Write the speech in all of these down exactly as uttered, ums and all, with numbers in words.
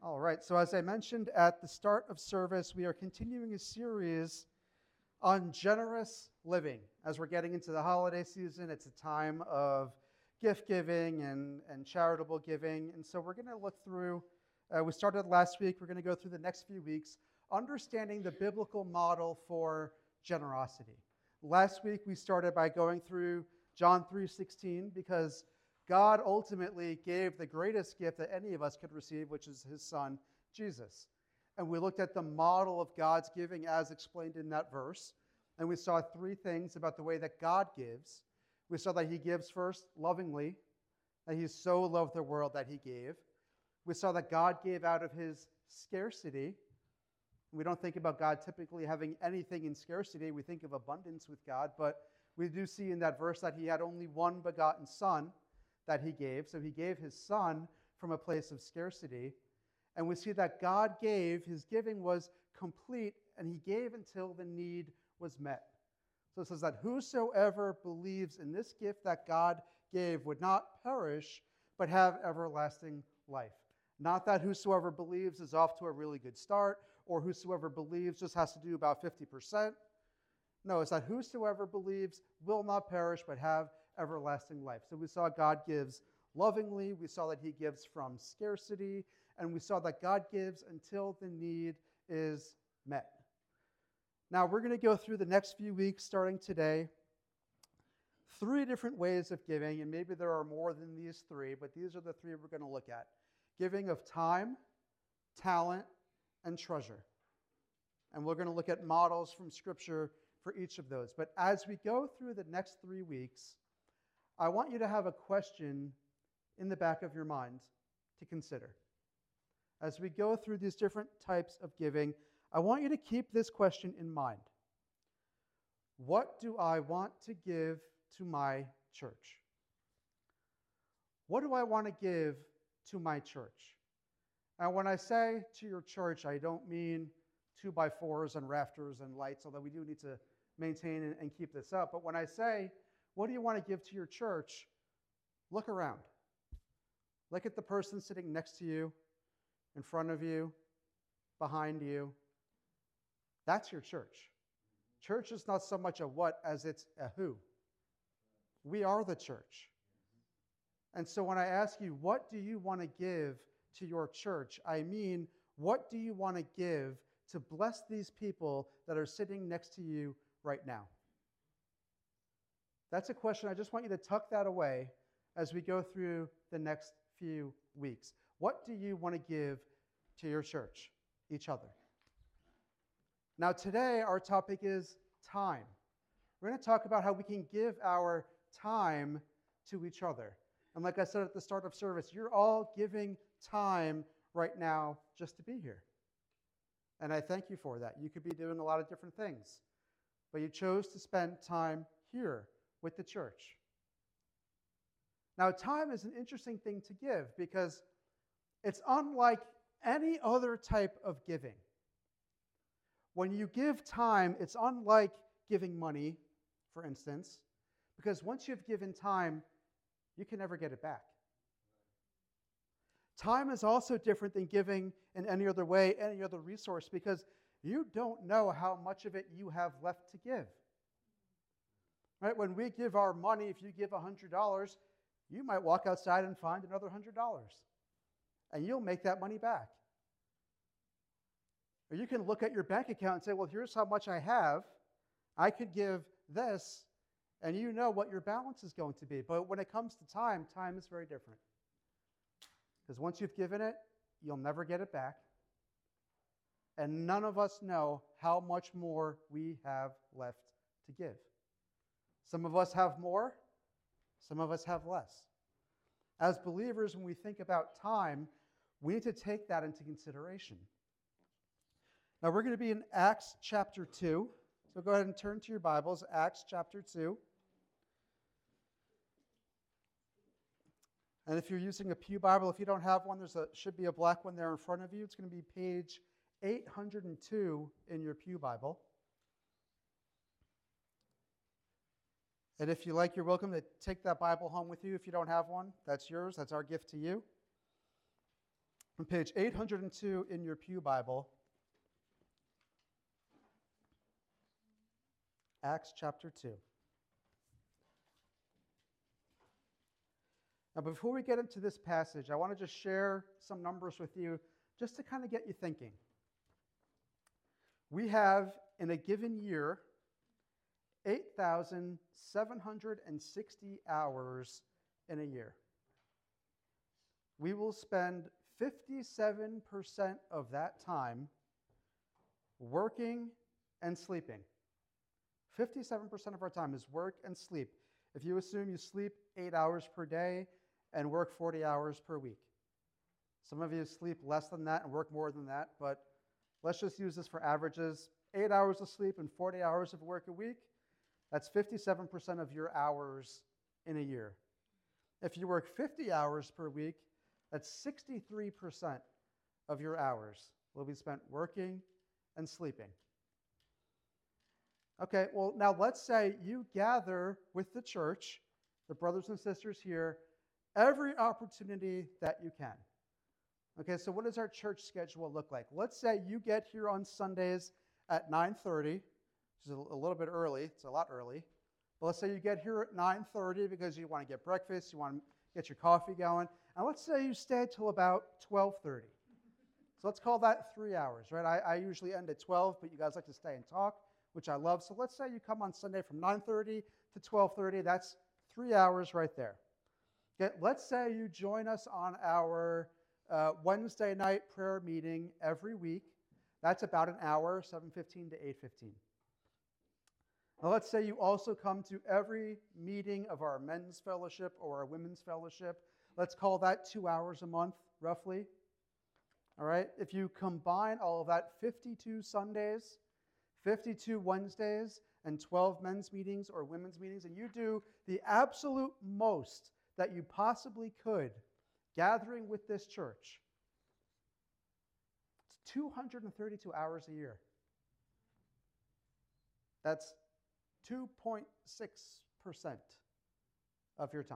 All right, so as I mentioned at the start of service, we are continuing a series on generous living. As we're getting into the holiday season, it's a time of gift giving and, and charitable giving. And so we're going to look through, uh, we started last week, we're going to go through the next few weeks, understanding the biblical model for generosity. Last week, we started by going through John three sixteen because God ultimately gave the greatest gift that any of us could receive, which is his son, Jesus. And we looked at the model of God's giving as explained in that verse. And we saw three things about the way that God gives. We saw that he gives first lovingly, that he so loved the world that he gave. We saw that God gave out of his scarcity. We don't think about God typically having anything in scarcity. We think of abundance with God. But we do see in that verse that he had only one begotten son that he gave. So he gave his son from a place of scarcity. And we see that God gave, his giving was complete, and he gave until the need was met. So it says that whosoever believes in this gift that God gave would not perish, but have everlasting life. Not that whosoever believes is off to a really good start, or whosoever believes just has to do about fifty percent. No, it's that whosoever believes will not perish, but have everlasting life. So we saw God gives lovingly, we saw that he gives from scarcity, and we saw that God gives until the need is met. Now we're going to go through the next few weeks, starting today, three different ways of giving, and maybe there are more than these three, but these are the three we're going to look at. Giving of time, talent, and treasure. And we're going to look at models from Scripture for each of those. But as we go through the next three weeks, I want you to have a question in the back of your mind to consider. As we go through these different types of giving, I want you to keep this question in mind. What do I want to give to my church? What do I want to give to my church? And when I say to your church, I don't mean two by fours and rafters and lights, although we do need to maintain and, and keep this up. But when I say, what do you want to give to your church? Look around. Look at the person sitting next to you, in front of you, behind you. That's your church. Church is not so much a what as it's a who. We are the church. And so when I ask you, what do you want to give to your church? I mean, what do you want to give to bless these people that are sitting next to you right now? That's a question. I just want you to tuck that away as we go through the next few weeks. What do you want to give to your church, each other? Now, today, our topic is time. We're going to talk about how we can give our time to each other. And like I said at the start of service, you're all giving time right now just to be here. And I thank you for that. You could be doing a lot of different things, but you chose to spend time here with the church. Now, time is an interesting thing to give because it's unlike any other type of giving. When you give time, it's unlike giving money, for instance, because once you've given time, you can never get it back. Time is also different than giving in any other way, any other resource, because you don't know how much of it you have left to give. Right? When we give our money, if you give one hundred dollars, you might walk outside and find another one hundred dollars. And you'll make that money back. Or you can look at your bank account and say, well, here's how much I have. I could give this, and you know what your balance is going to be. But when it comes to time, time is very different. Because once you've given it, you'll never get it back. And none of us know how much more we have left to give. Some of us have more, some of us have less. As believers, when we think about time, we need to take that into consideration. Now, we're going to be in Acts chapter two. So go ahead and turn to your Bibles, Acts chapter two. And if you're using a pew Bible, if you don't have one, there should be a black one there in front of you. It's going to be page eight hundred two in your pew Bible. And if you like, you're welcome to take that Bible home with you. If you don't have one, that's yours. That's our gift to you. On page eight hundred two in your Pew Bible, Acts chapter two. Now, before we get into this passage, I want to just share some numbers with you just to kind of get you thinking. We have, in a given year, eight thousand seven hundred sixty hours in a year. We will spend fifty-seven percent of that time working and sleeping. fifty-seven percent of our time is work and sleep. If you assume you sleep eight hours per day and work forty hours per week. Some of you sleep less than that and work more than that, but let's just use this for averages. Eight hours of sleep and forty hours of work a week, that's fifty-seven percent of your hours in a year. If you work fifty hours per week, that's sixty-three percent of your hours will be spent working and sleeping. Okay, well, now let's say you gather with the church, the brothers and sisters here, every opportunity that you can. Okay, so what does our church schedule look like? Let's say you get here on Sundays at nine thirty, which is a little bit early. It's a lot early. But let's say you get here at nine thirty because you want to get breakfast, you want to get your coffee going. And let's say you stay till about twelve thirty. So let's call that three hours, right? I, I usually end at twelve, but you guys like to stay and talk, which I love. So let's say you come on Sunday from nine thirty to twelve thirty. That's three hours right there. Okay, let's say you join us on our uh, Wednesday night prayer meeting every week. That's about an hour, seven fifteen to eight fifteen. Now let's say you also come to every meeting of our men's fellowship or our women's fellowship. Let's call that two hours a month, roughly. All right, if you combine all of that, fifty-two Sundays, fifty-two Wednesdays, and twelve men's meetings or women's meetings, and you do the absolute most that you possibly could gathering with this church, it's two hundred thirty-two hours a year. That's two point six percent of your time.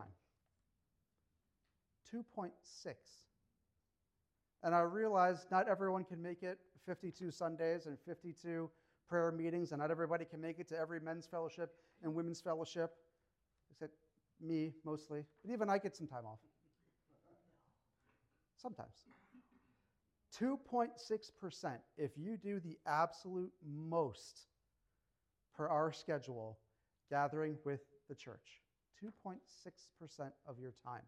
two point six. And I realize not everyone can make it fifty-two Sundays and fifty-two prayer meetings, and not everybody can make it to every men's fellowship and women's fellowship, except me mostly. But even I get some time off. Sometimes. two point six percent if you do the absolute most per our schedule gathering with the church. two point six percent of your time.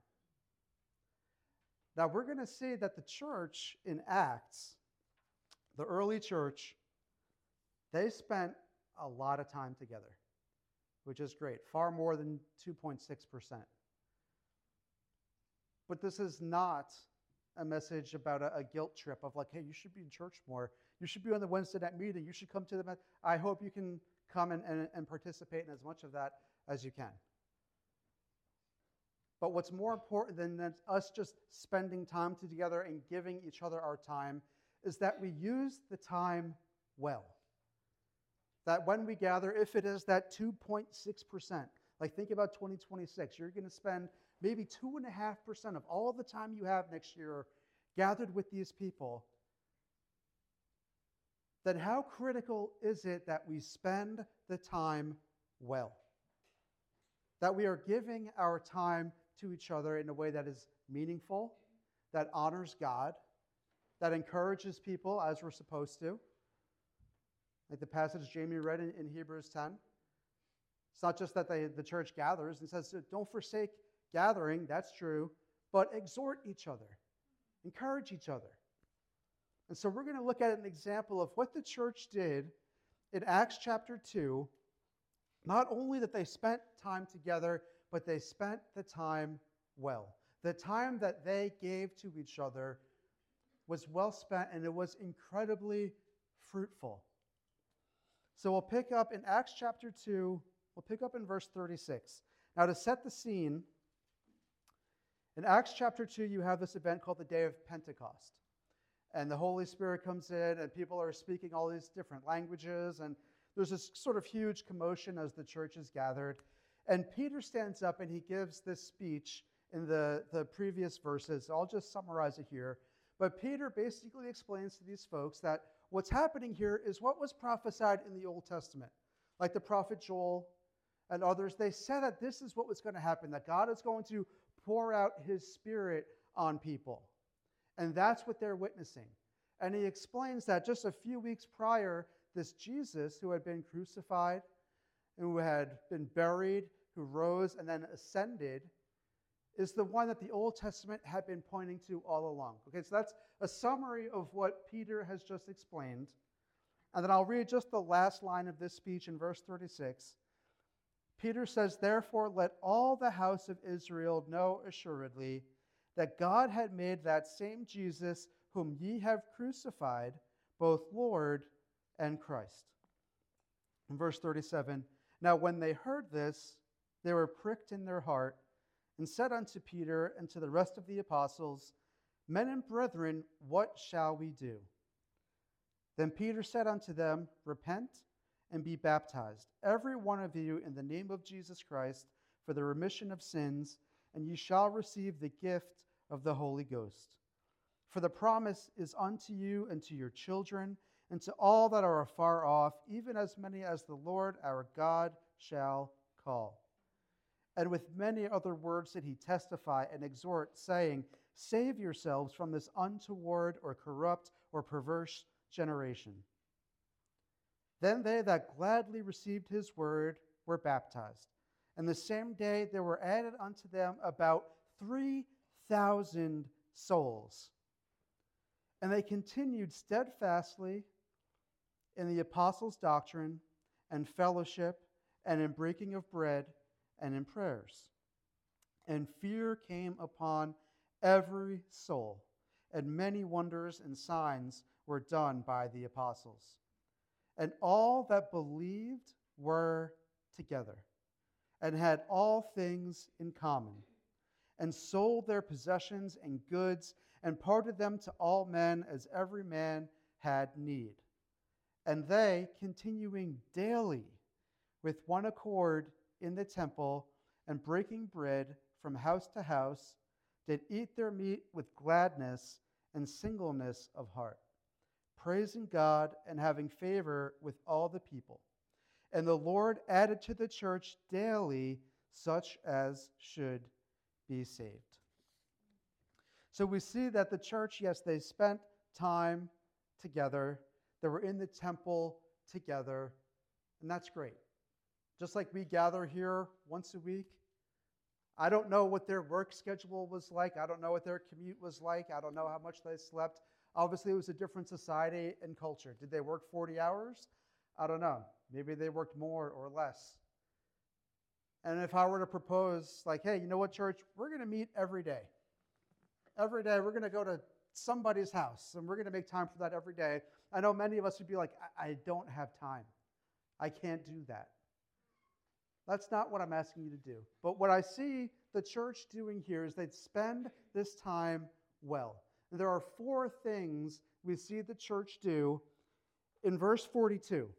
Now we're going to see that the church in Acts, the early church, they spent a lot of time together, which is great, far more than two point six percent. But this is not a message about a, a guilt trip of like, hey, you should be in church more. You should be on the Wednesday night meeting. You should come to the, I hope you can come and, and, and participate in as much of that as you can. But what's more important than, than us just spending time together and giving each other our time is that we use the time well. That when we gather, if it is that two point six percent, like think about twenty twenty-six, you're going to spend maybe two point five percent of all the time you have next year gathered with these people, then how critical is it that we spend the time well? That we are giving our time to each other in a way that is meaningful, that honors God, that encourages people as we're supposed to. Like the passage Jamie read in, in Hebrews ten. It's not just that they, the church gathers. It says, don't forsake gathering, that's true, but exhort each other, encourage each other. And so we're going to look at an example of what the church did in Acts chapter two. Not only that they spent time together, but they spent the time well. The time that they gave to each other was well spent, and it was incredibly fruitful. So we'll pick up in Acts chapter two, we'll pick up in verse thirty-six. Now to set the scene, in Acts chapter two, you have this event called the Day of Pentecost. And the Holy Spirit comes in, and people are speaking all these different languages, and there's this sort of huge commotion as the church is gathered. And Peter stands up and he gives this speech in the, the previous verses. I'll just summarize it here. But Peter basically explains to these folks that what's happening here is what was prophesied in the Old Testament. Like the prophet Joel and others, they said that this is what was going to happen, that God is going to pour out his Spirit on people. And that's what they're witnessing. And he explains that just a few weeks prior, this Jesus who had been crucified, who had been buried, who rose and then ascended, is the one that the Old Testament had been pointing to all along. Okay, so that's a summary of what Peter has just explained. And then I'll read just the last line of this speech in verse thirty-six. Peter says, "Therefore let all the house of Israel know assuredly that God had made that same Jesus whom ye have crucified, both Lord and Christ." In verse thirty-seven, "Now when they heard this, they were pricked in their heart, and said unto Peter and to the rest of the apostles, Men and brethren, what shall we do? Then Peter said unto them, Repent and be baptized, every one of you, in the name of Jesus Christ, for the remission of sins, and ye shall receive the gift of the Holy Ghost. For the promise is unto you and to your children, and to all that are afar off, even as many as the Lord our God shall call. And with many other words did he testify and exhort, saying, Save yourselves from this untoward or corrupt or perverse generation. Then they that gladly received his word were baptized. And the same day there were added unto them about three thousand souls. And they continued steadfastly in the apostles' doctrine and fellowship and in breaking of bread and in prayers. And fear came upon every soul, and many wonders and signs were done by the apostles. And all that believed were together, and had all things in common, and sold their possessions and goods, and parted them to all men as every man had need. And they, continuing daily with one accord in the temple, and breaking bread from house to house, did eat their meat with gladness and singleness of heart, praising God and having favor with all the people. And the Lord added to the church daily such as should be saved. So we see that the church, yes, they spent time together. They were in the temple together, and that's great. Just like we gather here once a week. I don't know what their work schedule was like. I don't know what their commute was like. I don't know how much they slept. Obviously, it was a different society and culture. Did they work forty hours? I don't know. Maybe they worked more or less. And if I were to propose, like, hey, you know what, church? We're going to meet every day. Every day, we're going to go to somebody's house, and we're going to make time for that every day. I know many of us would be like, I, I don't have time. I can't do that. That's not what I'm asking you to do. But what I see the church doing here is they'd spend this time well. And there are four things we see the church do in verse forty-two.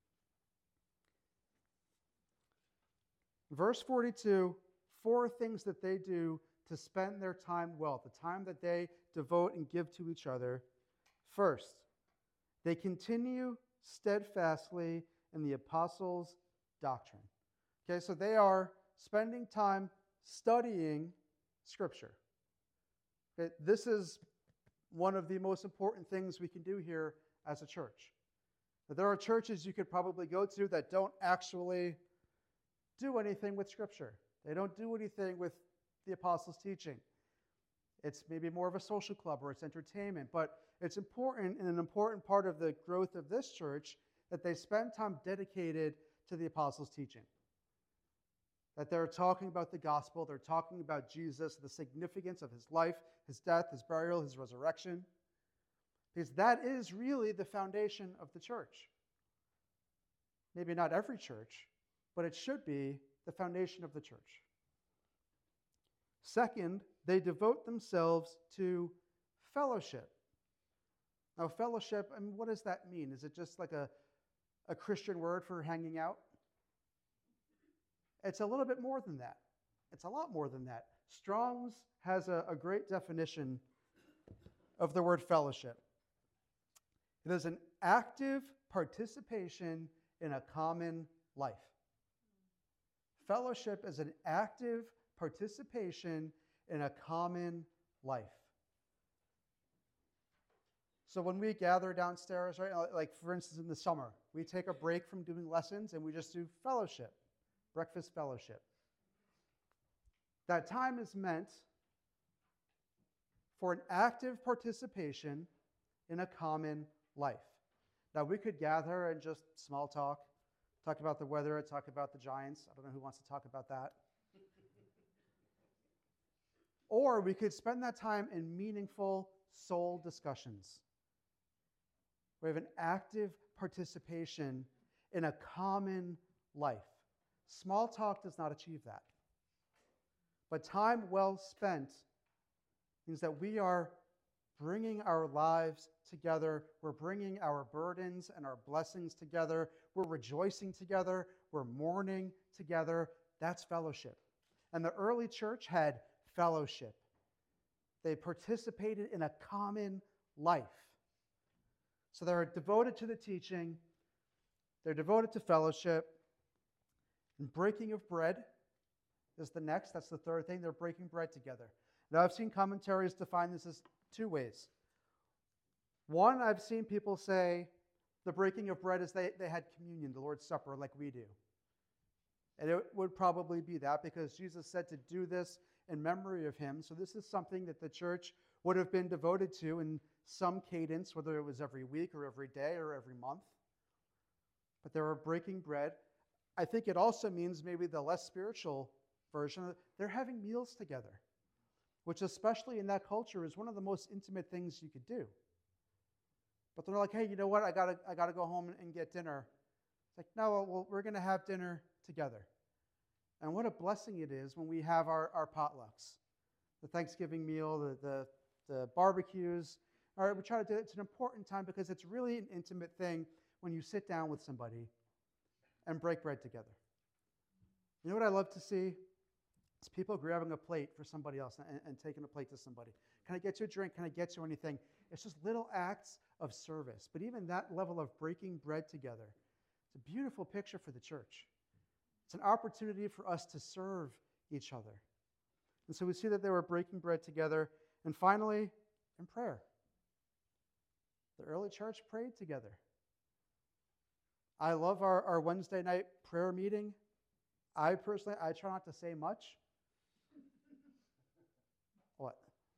Verse forty-two, four things that they do to spend their time well, the time that they devote and give to each other. First, they continue steadfastly in the apostles' doctrine. Okay, so they are spending time studying Scripture. Okay, this is one of the most important things we can do here as a church. But there are churches you could probably go to that don't actually do anything with Scripture. They don't do anything with the apostles' teaching. It's maybe more of a social club or it's entertainment, but it's important and an important part of the growth of this church that they spend time dedicated to the apostles' teaching. That they're talking about the gospel, they're talking about Jesus, the significance of his life, his death, his burial, his resurrection. Because that is really the foundation of the church. Maybe not every church, but it should be the foundation of the church. Second, they devote themselves to fellowship. Now, fellowship, I mean, what does that mean? Is it just like a, a Christian word for hanging out? It's a little bit more than that. It's a lot more than that. Strong's has a, a great definition of the word fellowship. It is an active participation in a common life. Fellowship is an active participation in a common life. So when we gather downstairs, right, like for instance in the summer, we take a break from doing lessons and we just do fellowship, breakfast fellowship. That time is meant for an active participation in a common life. Now we could gather and just small talk, talk about the weather, talk about the Giants. I don't know who wants to talk about that. Or we could spend that time in meaningful soul discussions. We have an active participation in a common life. Small talk does not achieve that. But time well spent means that we are bringing our lives together. We're bringing our burdens and our blessings together. We're rejoicing together. We're mourning together. That's fellowship. And the early church had fellowship. They participated in a common life. So they're devoted to the teaching. They're devoted to fellowship. And breaking of bread is the next. That's the third thing. They're breaking bread together. Now, I've seen commentaries define this as two ways. One, I've seen people say the breaking of bread is they, they had communion, the Lord's Supper, like we do. And it would probably be that because Jesus said to do this in memory of him. So this is something that the church would have been devoted to in some cadence, whether it was every week or every day or every month. But they were breaking bread. I think it also means maybe the less spiritual version, they're having meals together, which especially in that culture is one of the most intimate things you could do. But they're like, hey, you know what? I gotta, I gotta go home and get dinner. It's like, no, well, we're going to have dinner together. And what a blessing it is when we have our, our potlucks, the Thanksgiving meal, the, the, the barbecues. All right, we try to do it. It's an important time because it's really an intimate thing when you sit down with somebody and break bread together. You know what I love to see? It's people grabbing a plate for somebody else and, and taking a plate to somebody. Can I get you a drink? Can I get you anything? It's just little acts of service. But even that level of breaking bread together, it's a beautiful picture for the church. It's an opportunity for us to serve each other. And so we see that they were breaking bread together. And finally, in prayer. The early church prayed together. I love our, our Wednesday night prayer meeting. I personally, I try not to say much. What?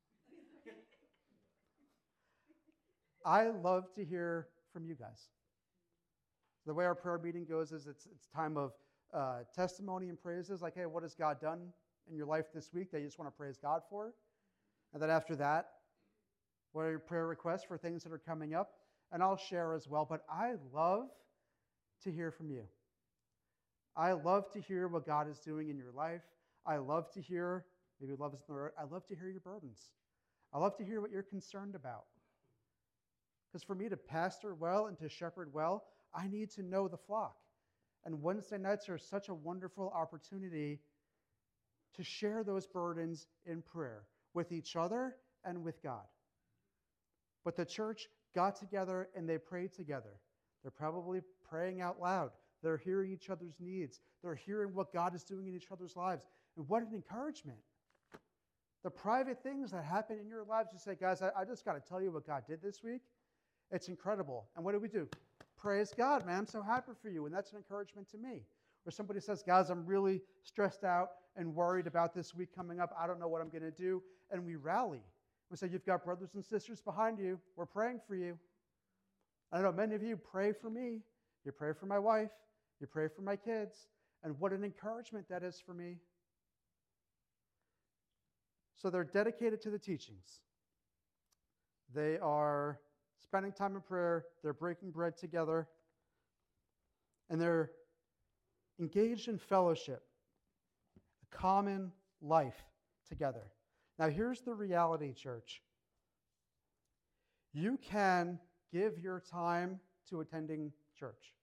I love to hear from you guys. The way our prayer meeting goes is it's it's time of uh, testimony and praises, like, hey, what has God done in your life this week that you just want to praise God for? And then after that, what are your prayer requests for things that are coming up? And I'll share as well. But I love to hear from you. I love to hear what God is doing in your life. I love to hear, maybe love is the word, I love to hear your burdens. I love to hear what you're concerned about. Because for me to pastor well and to shepherd well, I need to know the flock. And Wednesday nights are such a wonderful opportunity to share those burdens in prayer with each other and with God. But the church got together and they prayed together. They're probably praying out loud. They're hearing each other's needs. They're hearing what God is doing in each other's lives. And what an encouragement. The private things that happen in your lives, you say, guys, I, I just got to tell you what God did this week. It's incredible. And what do we do? Praise God, man. I'm so happy for you. And that's an encouragement to me. Or somebody says, guys, I'm really stressed out and worried about this week coming up. I don't know what I'm going to do. And we rally. We say, you've got brothers and sisters behind you. We're praying for you. I know many of you pray for me. You pray for my wife. You pray for my kids. And what an encouragement that is for me. So they're dedicated to the teachings. They are spending time in prayer. They're breaking bread together. And they're engaged in fellowship, a common life together. Now, here's the reality, church. You can give your time to attending church.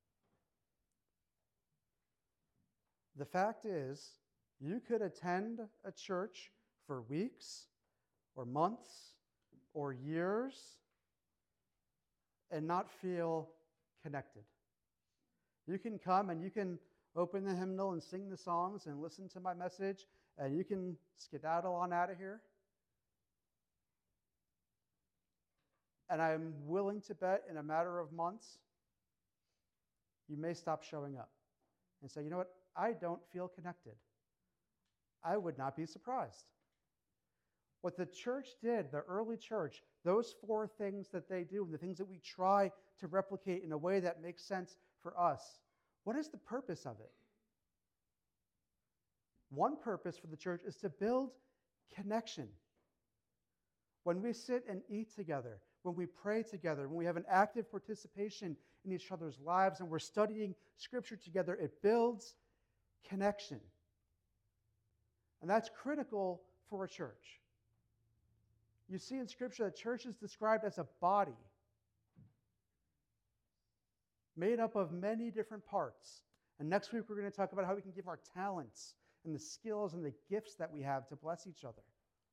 The fact is, you could attend a church for weeks or months or years and not feel connected. You can come and you can open the hymnal and sing the songs and listen to my message, and you can skedaddle on out of here. And I'm willing to bet in a matter of months, you may stop showing up and say, you know what, I don't feel connected. I would not be surprised. What the church did, the early church, those four things that they do, and the things that we try to replicate in a way that makes sense for us, what is the purpose of it? One purpose for the church is to build connection. When we sit and eat together, when we pray together, when we have an active participation in each other's lives and we're studying Scripture together, it builds connection. And that's critical for a church. You see in Scripture that church is described as a body made up of many different parts. And next week we're going to talk about how we can give our talents and the skills and the gifts that we have to bless each other.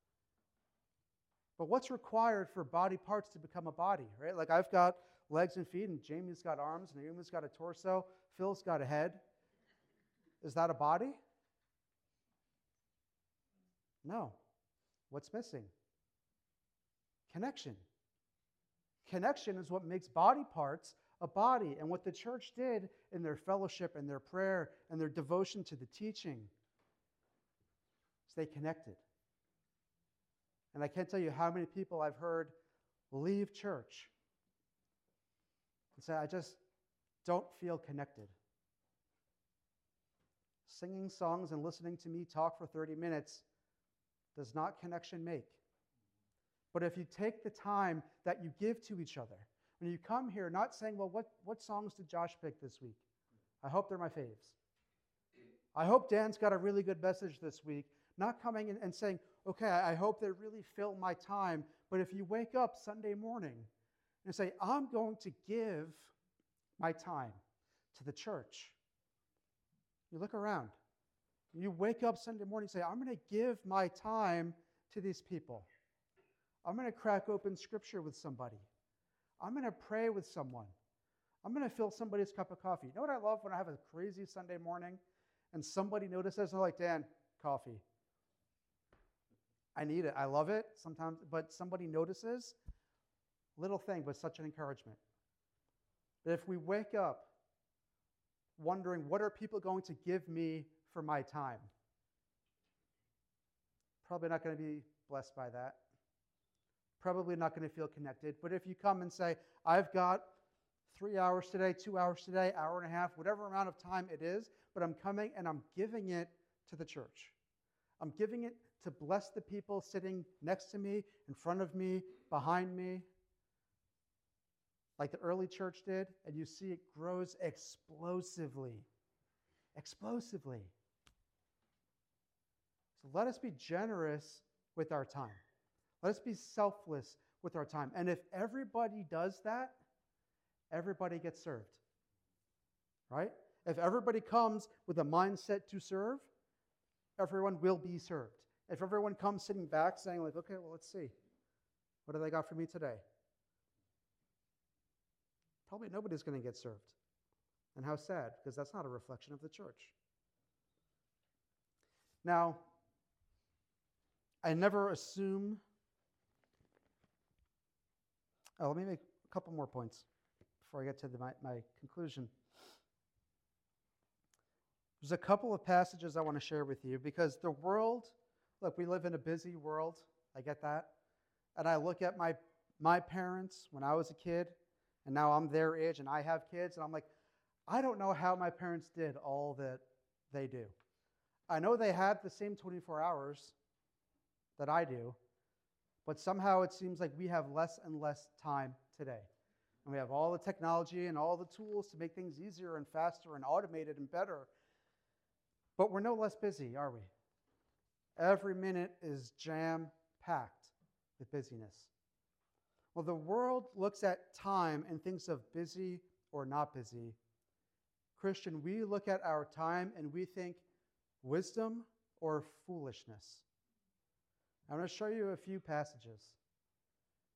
But what's required for body parts to become a body, right? Like I've got legs and feet, and Jamie's got arms, and Naomi's got a torso, Phil's got a head. Is that a body? No. What's missing? Connection. Connection is what makes body parts a body. And what the church did in their fellowship and their prayer and their devotion to the teaching is they connected. And I can't tell you how many people I've heard leave church and say, I just don't feel connected. Singing songs and listening to me talk for thirty minutes does not connection make. But if you take the time that you give to each other, when you come here, not saying, well, what, what songs did Josh pick this week? I hope they're my faves. I hope Dan's got a really good message this week. Not coming in and saying, okay, I hope they really fill my time. But if you wake up Sunday morning and say, I'm going to give my time to the church. You look around. You wake up Sunday morning and say, I'm going to give my time to these people. I'm going to crack open Scripture with somebody. I'm going to pray with someone. I'm going to fill somebody's cup of coffee. You know what I love when I have a crazy Sunday morning and somebody notices, and they're like, Dan, coffee. I need it. I love it sometimes, but somebody notices. Little thing, but such an encouragement. That if we wake up wondering, what are people going to give me for my time? Probably not going to be blessed by that. Probably not going to feel connected. But if you come and say, I've got three hours today, two hours today, hour and a half, whatever amount of time it is, but I'm coming and I'm giving it to the church. I'm giving it to bless the people sitting next to me, in front of me, behind me, like the early church did, and you see it grows explosively. Explosively. So let us be generous with our time. Let us be selfless with our time. And if everybody does that, everybody gets served. Right? If everybody comes with a mindset to serve, everyone will be served. If everyone comes sitting back saying, like, okay, well, let's see. What do they got for me today? Probably nobody's going to get served. And how sad, because that's not a reflection of the church. Now, I never assume. Oh, let me make a couple more points before I get to the, my, my conclusion. There's a couple of passages I want to share with you because the world, look, we live in a busy world. I get that. And I look at my, my parents when I was a kid, and now I'm their age and I have kids, and I'm like, I don't know how my parents did all that they do. I know they had the same twenty-four hours that I do, but somehow it seems like we have less and less time today. And we have all the technology and all the tools to make things easier and faster and automated and better. But we're no less busy, are we? Every minute is jam-packed with busyness. Well, the world looks at time and thinks of busy or not busy. Christian, we look at our time and we think wisdom or foolishness. I'm going to show you a few passages.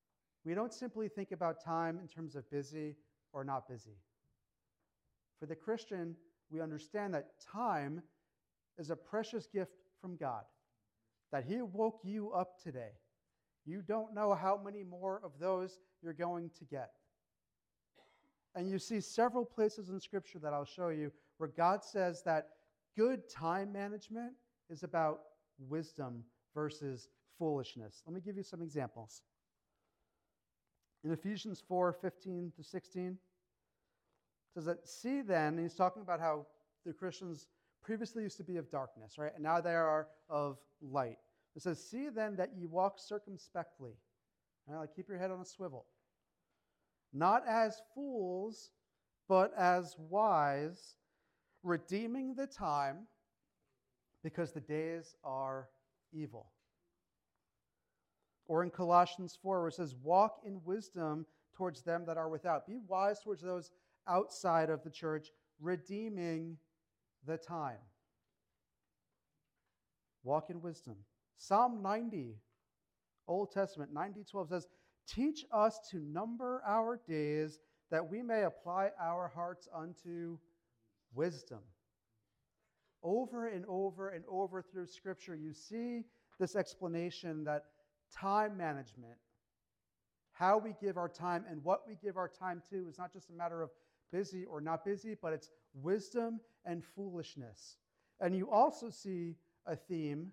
We don't simply think about time in terms of busy or not busy. For the Christian, we understand that time is a precious gift from God, that He woke you up today. You don't know how many more of those you're going to get. And you see several places in Scripture that I'll show you where God says that good time management is about wisdom versus foolishness. Let me give you some examples. In Ephesians four, fifteen to sixteen, it says that, see then, and he's talking about how the Christians previously used to be of darkness, right? And now they are of light. It says, see then that ye walk circumspectly. Right? Like keep your head on a swivel. Not as fools, but as wise, redeeming the time, because the days are evil. Or in Colossians four, where it says, walk in wisdom towards them that are without. Be wise towards those outside of the church, redeeming the time. Walk in wisdom. Psalm ninety, Old Testament, ninety twelve says, teach us to number our days that we may apply our hearts unto wisdom. Over and over and over through Scripture, you see this explanation that time management, how we give our time and what we give our time to, is not just a matter of busy or not busy, but it's wisdom and foolishness. And you also see a theme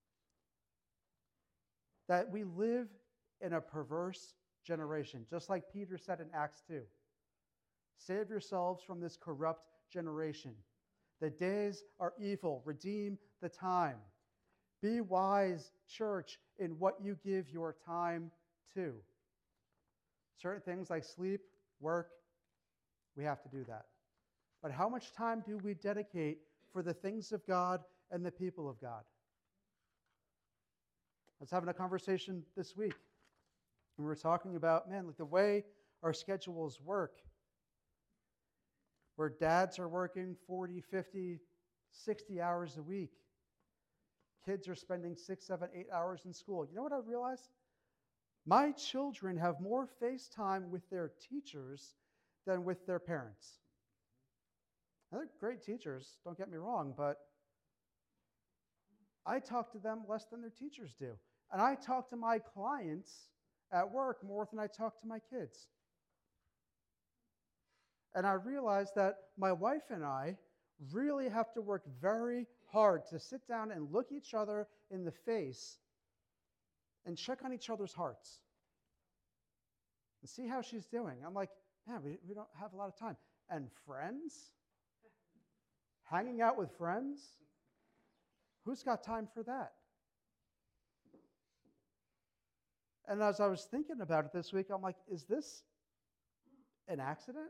that we live in a perverse generation, just like Peter said in Acts two. Save yourselves from this corrupt generation. The days are evil. Redeem the time. Be wise, church, in what you give your time to. Certain things like sleep, work, we have to do that. But how much time do we dedicate for the things of God and the people of God? I was having a conversation this week, and we were talking about, man, like the way our schedules work, where dads are working forty, fifty, sixty hours a week. Kids are spending six, seven, eight hours in school. You know what I realized? My children have more face time with their teachers than with their parents. Now, they're great teachers, don't get me wrong, but I talk to them less than their teachers do. And I talk to my clients at work more than I talk to my kids. And I realized that my wife and I really have to work very hard to sit down and look each other in the face and check on each other's hearts and see how she's doing. I'm like, man, we, we don't have a lot of time. And friends? Hanging out with friends? Who's got time for that? And as I was thinking about it this week, I'm like, is this an accident?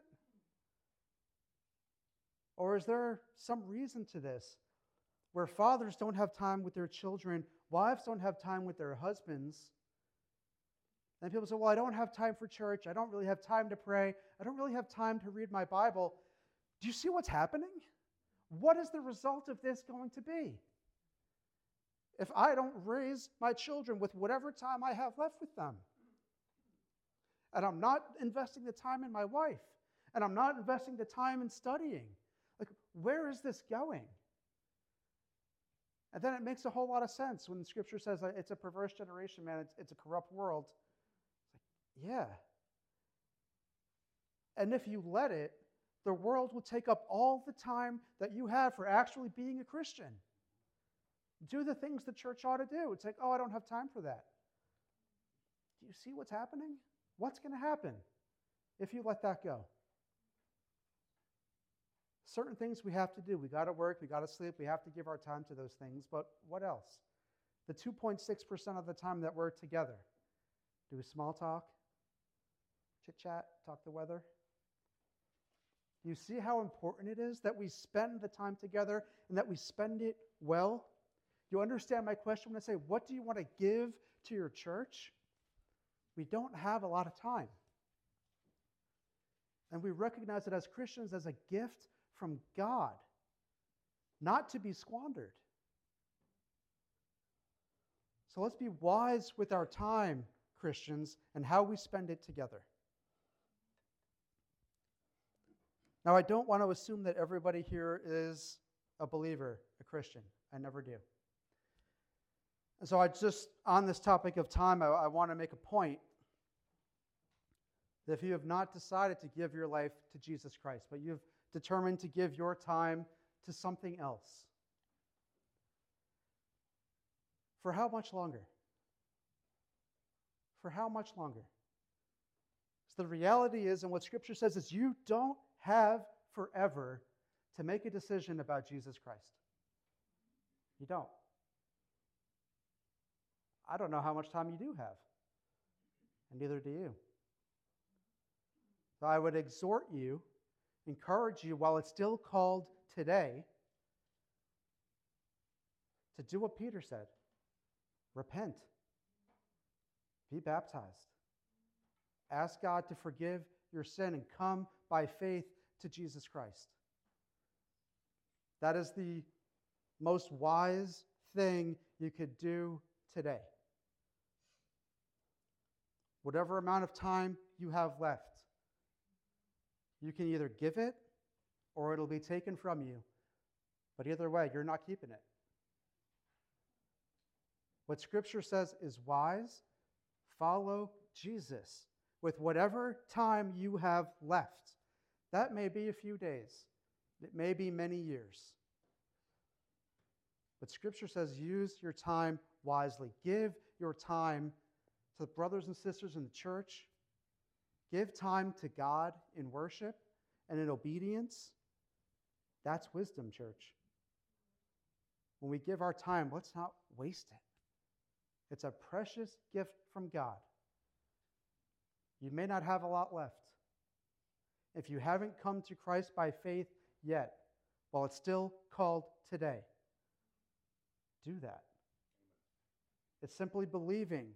Or is there some reason to this? Where fathers don't have time with their children, wives don't have time with their husbands. And people say, well, I don't have time for church. I don't really have time to pray. I don't really have time to read my Bible. Do you see what's happening? What is the result of this going to be? If I don't raise my children with whatever time I have left with them, and I'm not investing the time in my wife, and I'm not investing the time in studying, like, where is this going? And then it makes a whole lot of sense when the Scripture says it's a perverse generation, man, it's, it's a corrupt world. It's like, yeah. And if you let it, the world will take up all the time that you have for actually being a Christian. Do the things the church ought to do. It's like, oh, I don't have time for that. Do you see what's happening? What's going to happen if you let that go? Certain things we have to do. We got to work, we got to sleep, we have to give our time to those things, but what else? The two point six percent of the time that we're together, do small talk, chit-chat, talk the weather? Do you see how important it is that we spend the time together and that we spend it well? You understand my question when I say, what do you want to give to your church? We don't have a lot of time. And we recognize it as Christians as a gift from God, not to be squandered. So let's be wise with our time, Christians and how we spend it together. Now, I don't want to assume that everybody here is a believer, a Christian. I never do. And so I just, on this topic of time, I, I want to make a point that if you have not decided to give your life to Jesus Christ, but you've determined to give your time to something else, for how much longer? For how much longer? So the reality is, and what Scripture says, is you don't have forever to make a decision about Jesus Christ. You don't. I don't know how much time you do have, and neither do you. So I would exhort you, encourage you, while it's still called today, to do what Peter said. Repent. Be baptized. Ask God to forgive your sin and come by faith to Jesus Christ. That is the most wise thing you could do today. Whatever amount of time you have left, you can either give it or it'll be taken from you. But either way, you're not keeping it. What Scripture says is wise. Follow Jesus with whatever time you have left. That may be a few days. It may be many years. But Scripture says use your time wisely. Give your time to the brothers and sisters in the church. Give time to God in worship and in obedience. That's wisdom, church. When we give our time, let's not waste it. It's a precious gift from God. You may not have a lot left. If you haven't come to Christ by faith yet, while it's still called today, do that. It's simply believing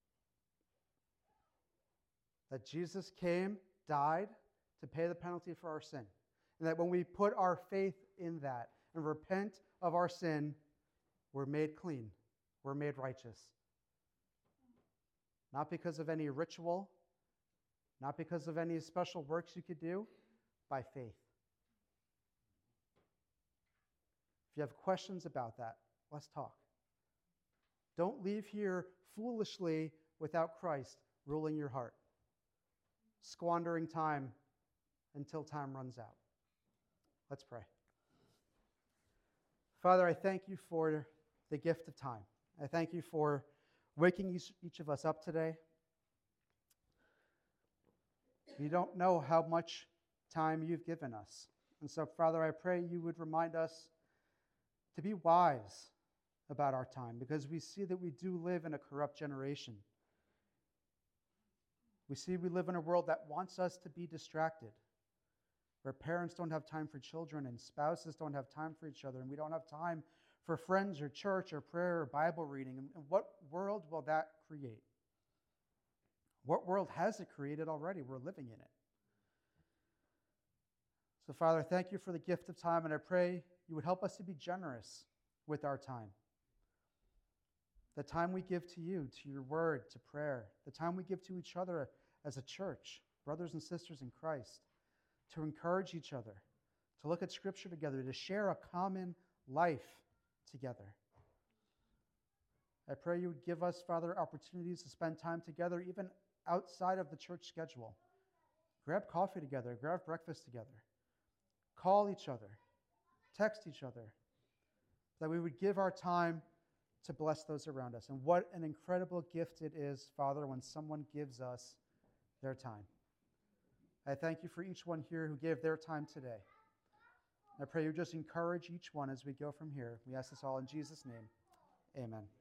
that Jesus came, died to pay the penalty for our sin. And that when we put our faith in that and repent of our sin, we're made clean. We're made righteous. Not because of any ritual, not because of any special works you could do, by faith. If you have questions about that, let's talk. Don't leave here foolishly without Christ ruling your heart, squandering time until time runs out. Let's pray. Father, I thank you for the gift of time. I thank you for waking each, each of us up today. We don't know how much time you've given us. And so, Father, I pray you would remind us to be wise about our time, because we see that we do live in a corrupt generation. We see we live in a world that wants us to be distracted, where parents don't have time for children and spouses don't have time for each other, and we don't have time for friends or church or prayer or Bible reading. And what world will that create? What world has it created already? We're living in it. So, Father, thank you for the gift of time, and I pray you would help us to be generous with our time. The time we give to you, to your word, to prayer, the time we give to each other as a church, brothers and sisters in Christ, to encourage each other, to look at Scripture together, to share a common life together. I pray you would give us, Father, opportunities to spend time together, even outside of the church schedule. Grab coffee together, grab breakfast together, call each other, text each other, that we would give our time to bless those around us. And what an incredible gift it is, Father, when someone gives us their time. I thank you for each one here who gave their time today. I pray you just encourage each one as we go from here. We ask this all in Jesus' name. Amen.